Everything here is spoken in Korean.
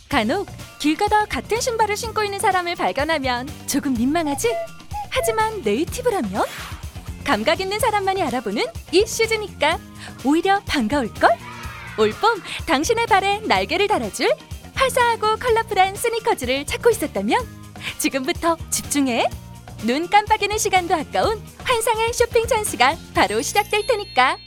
간혹 길 가다 같은 신발을 신고 있는 사람을 발견하면 조금 민망하지? 하지만 네이티브라면 감각 있는 사람만이 알아보는 이 슈즈니까 오히려 반가울걸? 올봄 당신의 발에 날개를 달아줄 화사하고 컬러풀한 스니커즈를 찾고 있었다면 지금부터 집중해! 눈 깜빡이는 시간도 아까운 환상의 쇼핑 찬스가 바로 시작될 테니까.